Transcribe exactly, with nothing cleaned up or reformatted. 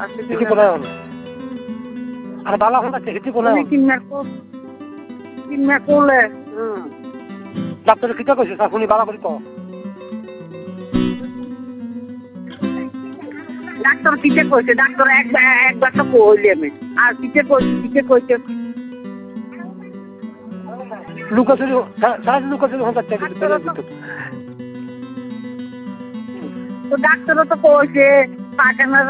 হিটি কোনায় হল আর বালা হল হিটি কোনায় কিনা করলে ডাক্তার কিটা কইছে শুনি বালা করে ক ডাক্তার কিটা কইছে ডাক্তার একবার একবার তো কইলে আমি আর কিটা কইছে কিটা কইছে লুকাচুরি সারা লুকাচুরি হতে চাই তো ডাক্তারও তো কইছে পায়খানা